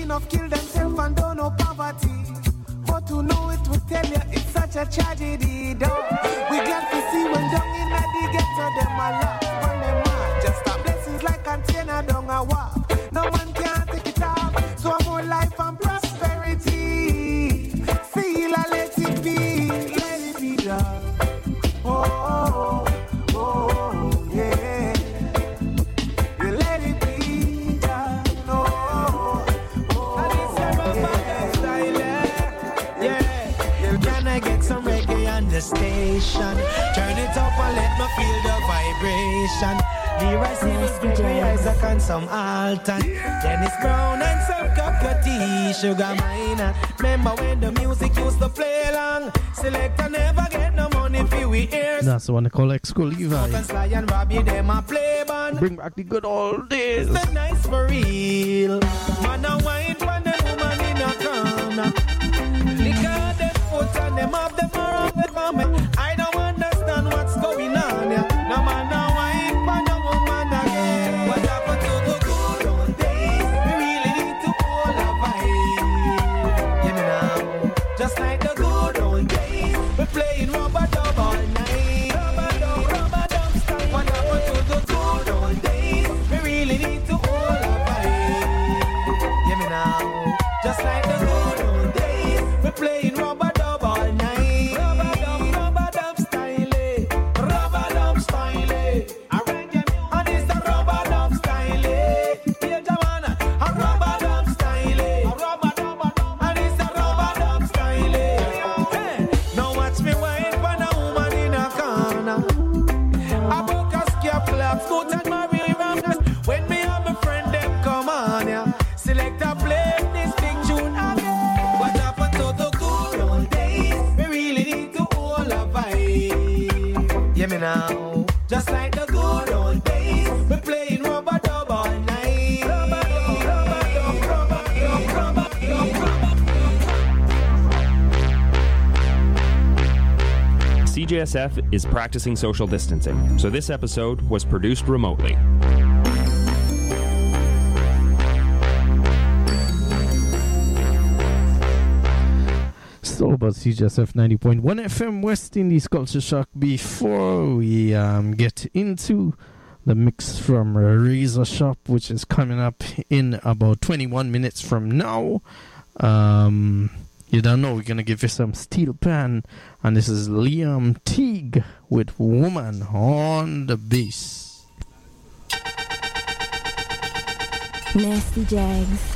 enough kill themselves and don't know poverty. But to know it will tell you it's such a tragedy, dog. We glad to see when down in the ghetto, them a laugh, when them mad. Just a blessings like container down a walk. No man can take it off, so more life and prosperity. Feel and let it be done. Oh, yeah. You let it be done. And it's a Ramadan style, yeah. Can I get some reggae on the station? Turn it up and let me feel the vibration. Leroy Stevens, Gregory Isaac and some Alton, Dennis Brown and some Cockatoo, Sugar Minor. Remember when the music used to play along? Selector never get no money for we ears. That's the one they call Ex-School Levi. Sly and Robbie, them a play band. Bring back the good old days. It's nice for real. Man a wine for the woman in a corner. Lick out them foot and them up them around the family. I don't understand what's going on, yeah. No man a wine for the woman again. What happened to the good old days? We really need to hold a vibe. Yeah, me now. Just like the good old days. We're playing rubber dub all night. Rubber dub style. What happened to the good old days? We really need to hold a vibe. Yeah, me now. Just like the good old days. We're playing rubber dub all night. Rubber dub style. Rubber dub style. And it's the rubber dub style. Yeah, Jamana. A rubber dub style. And it's the rubber dub style. Hey, now watch me wine for a woman in a corner. I broke a scapula, foot and Mary Ramdas. When me and my friend them come on, yeah. Select a play this big tune again. What happened to the good old days? We really need to hold a vibe. Yeah, me now. Just like the good old days. We're playing rubber dub all night. Rubber dub. CJSF is practicing social distancing, so this episode was produced remotely. So about CJSF 90.1 FM West Indies Culture Shock. Before we get into the mix from Razor Shop, which is coming up in about 21 minutes from now, you don't know, we're going to give you some Steel Pan, and this is Liam Teague with Woman on the bass. Nasty Jags.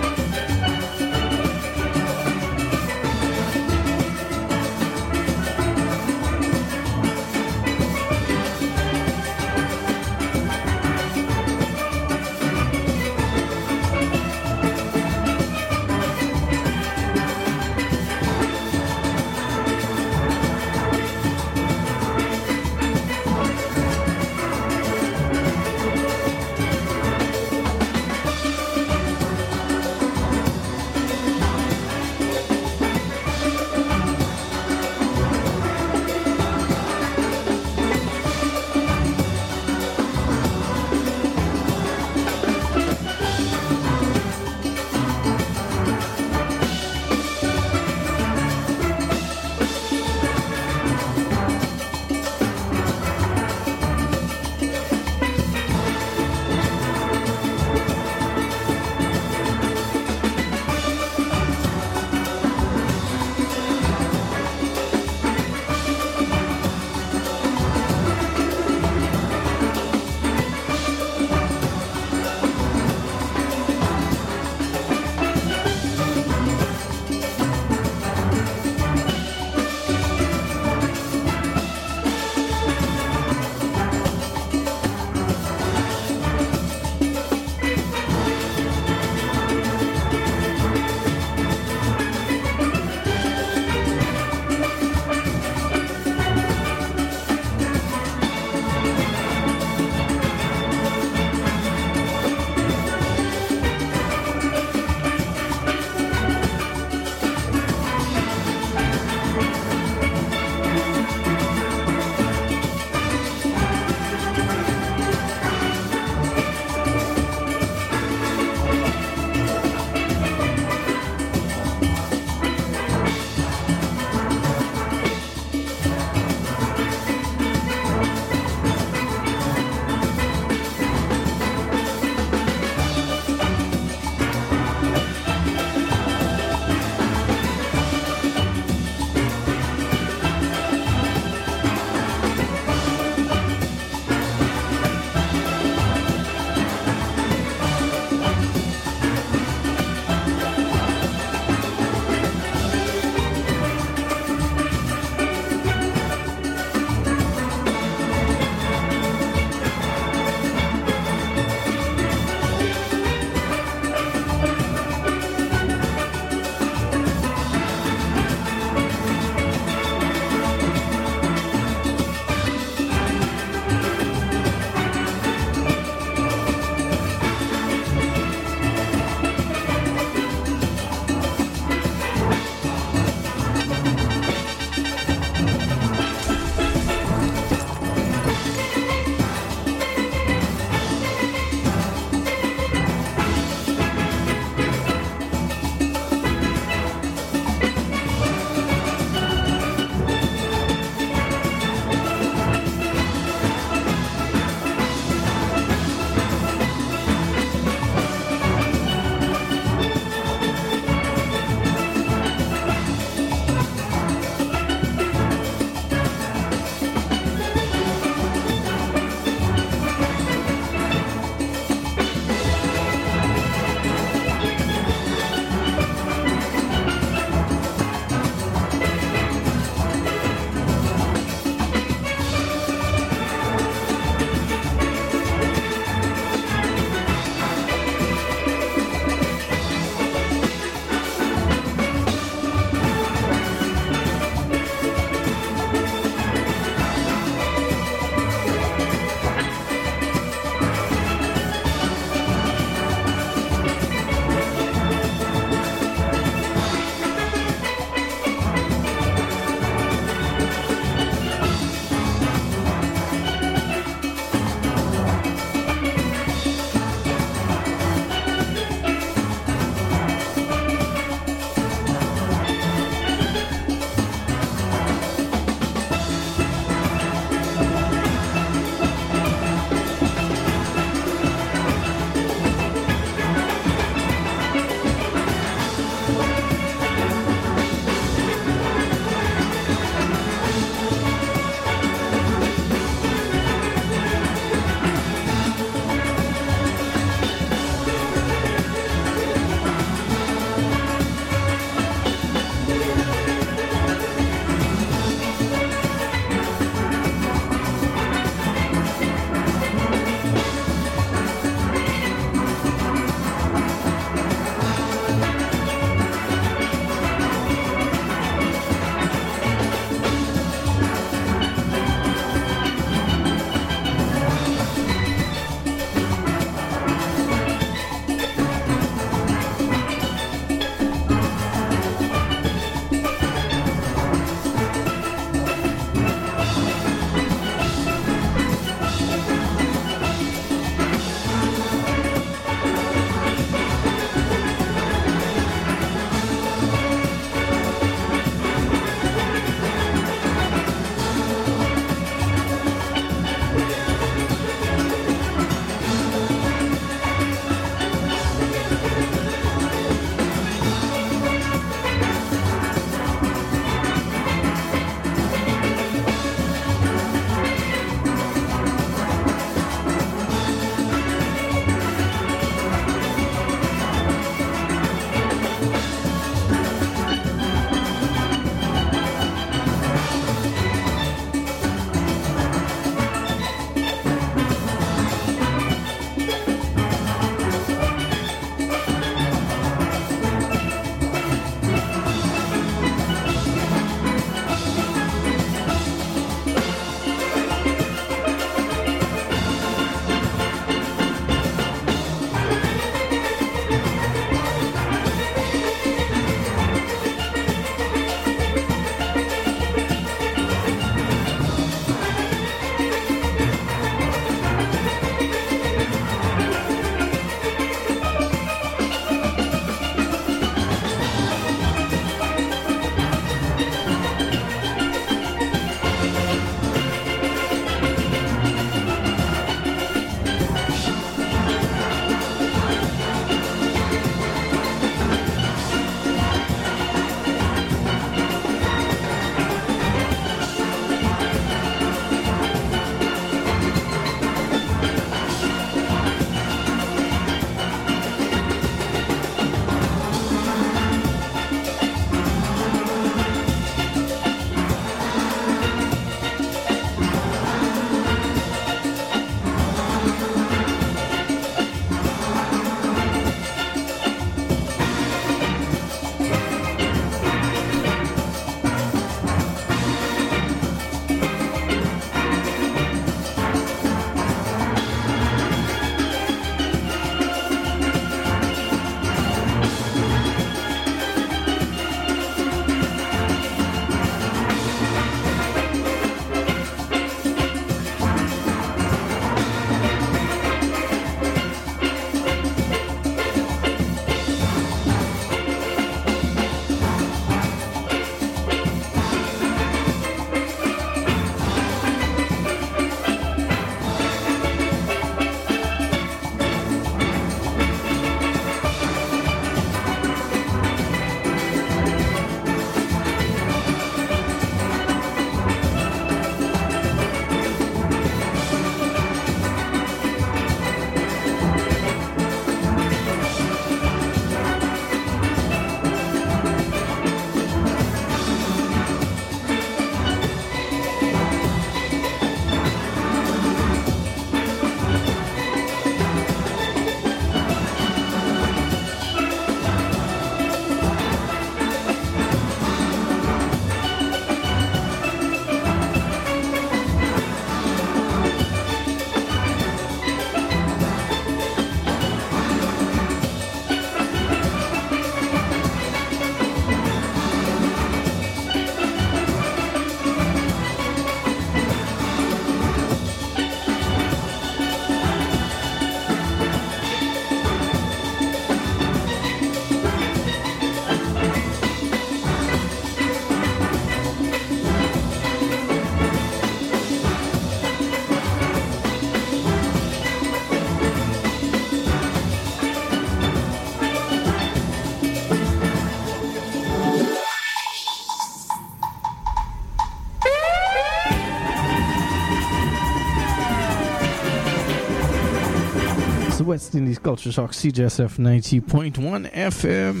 West Indies Culture Shock, CJSF 90.1 FM.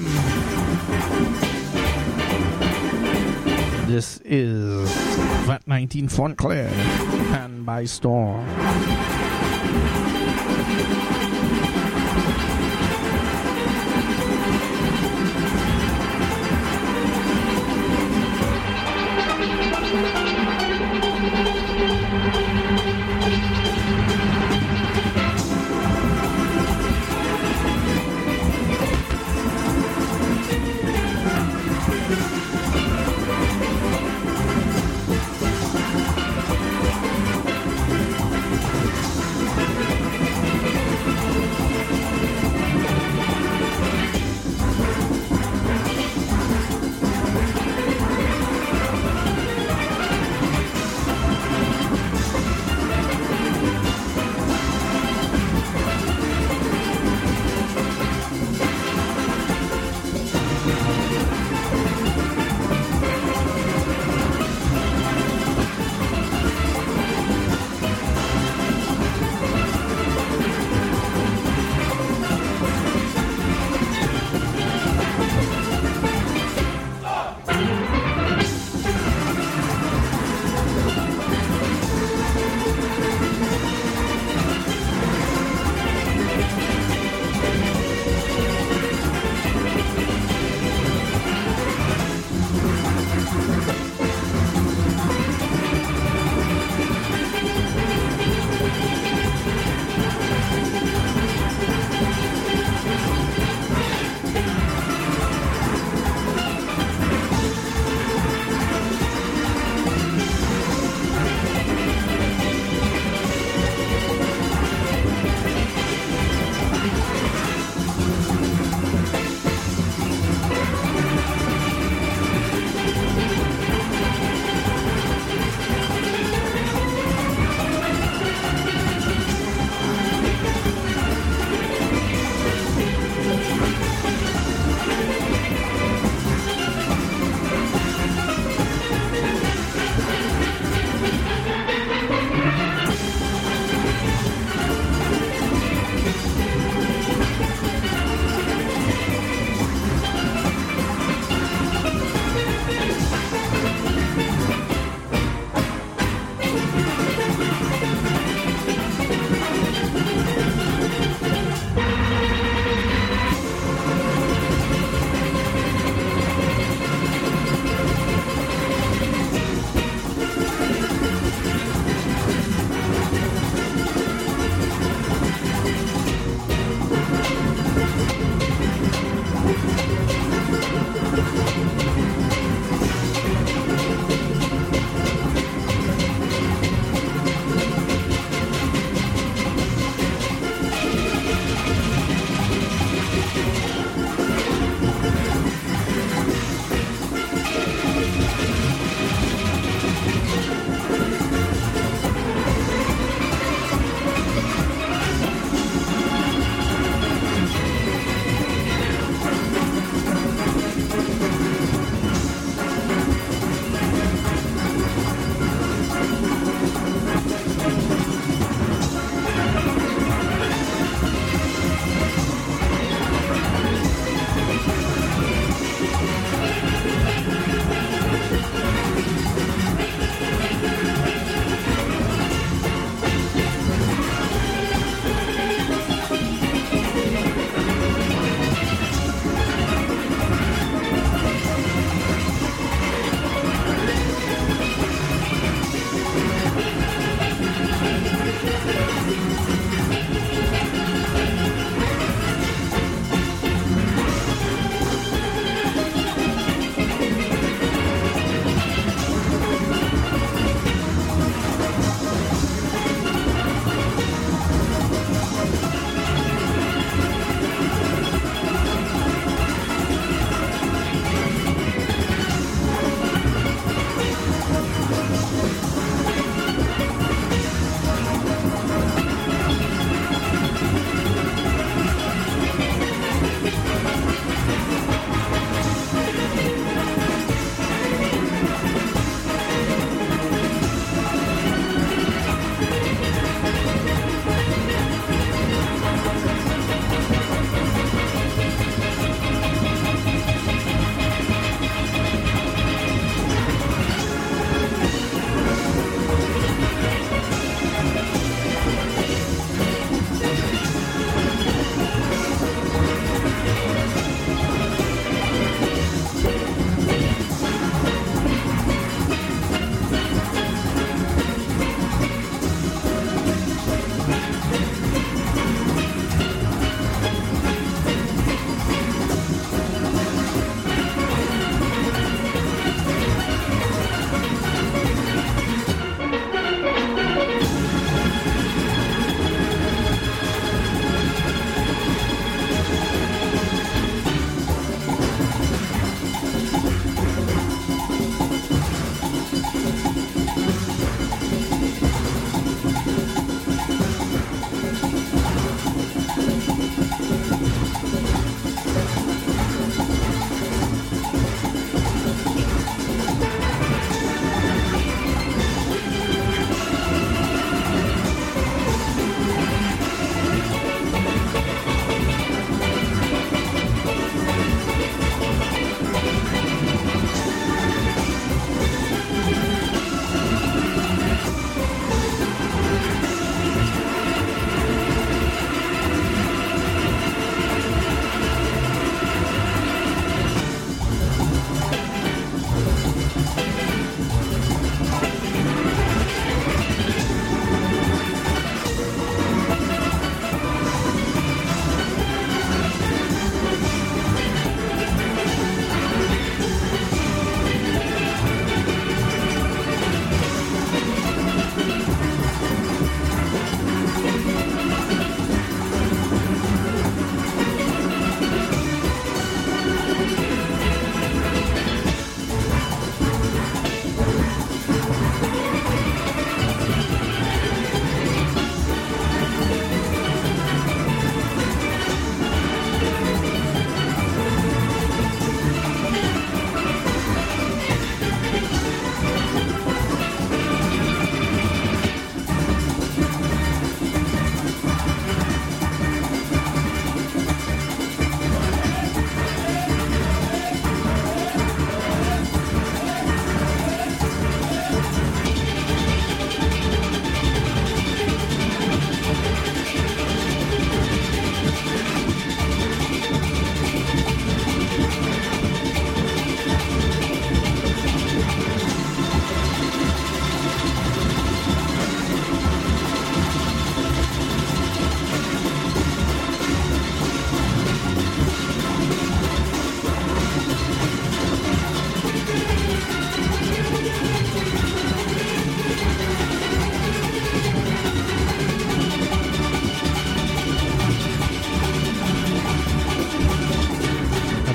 This is VAT 19 Fontclair, Pan by Storm.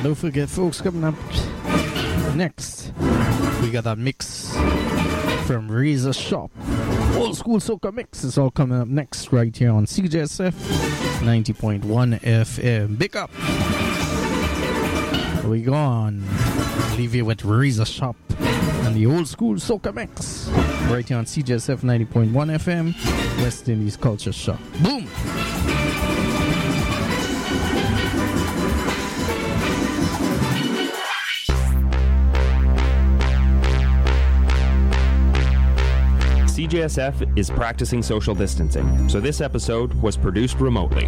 Don't forget, folks, coming up next, we got that mix from Razor Shop. Old school soca mix is all coming up next right here on CJSF 90.1 FM. Big up! We go on. Leave you with Razor Shop and the old school soca mix right here on CJSF 90.1 FM, West Indies Culture Shock. Boom! CJSF is practicing social distancing, so this episode was produced remotely.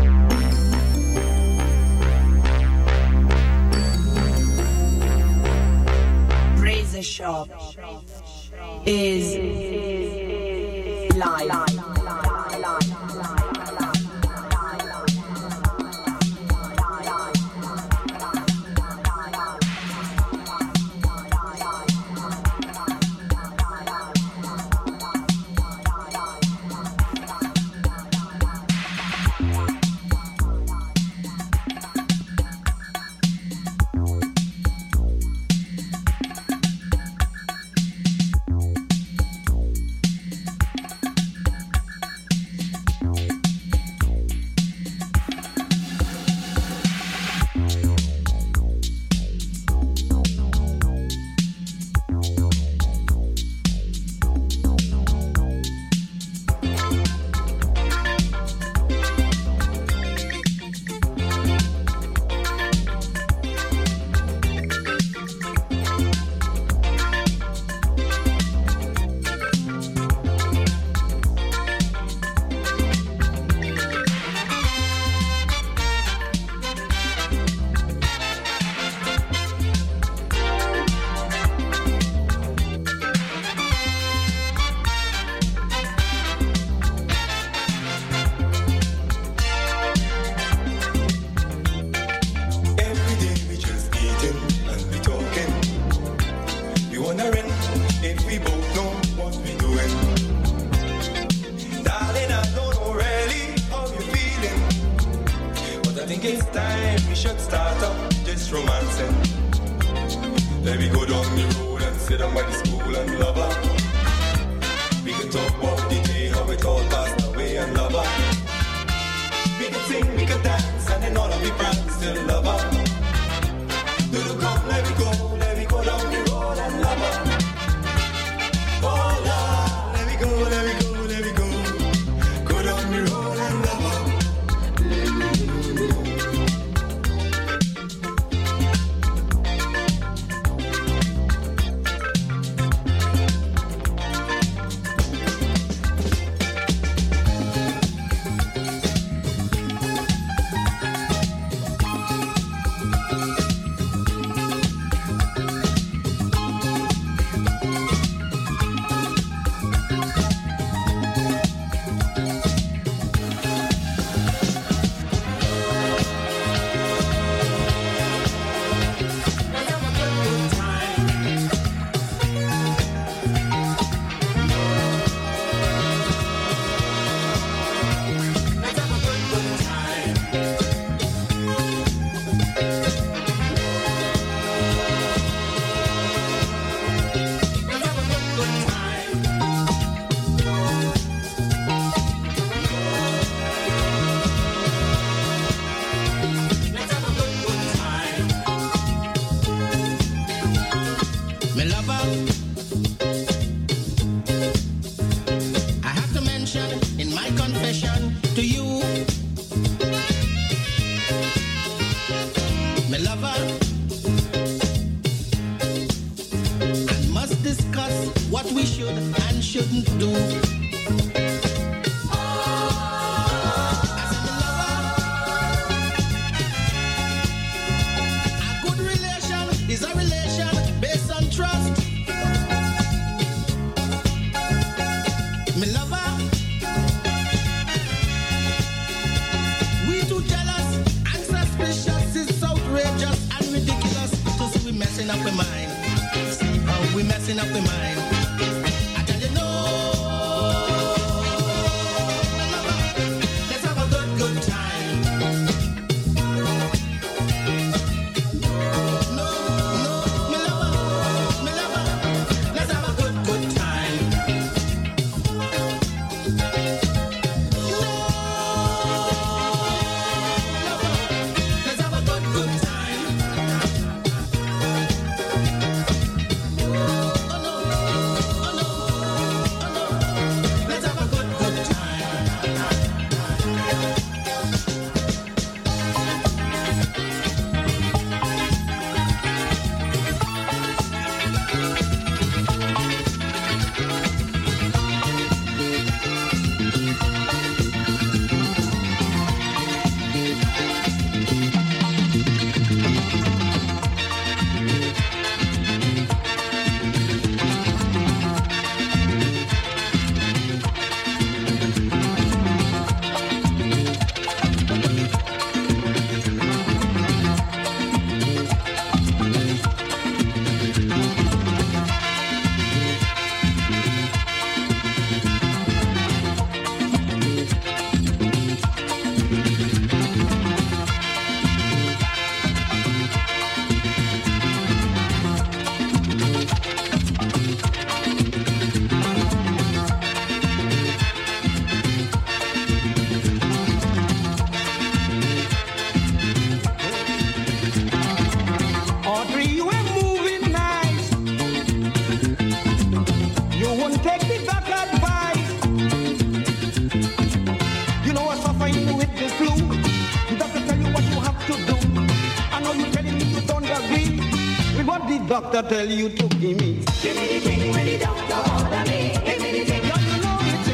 Razor Shop is live. Messing up the mind. I tell you no. doctor tell you to give me. Give me the thing when the doctor order me.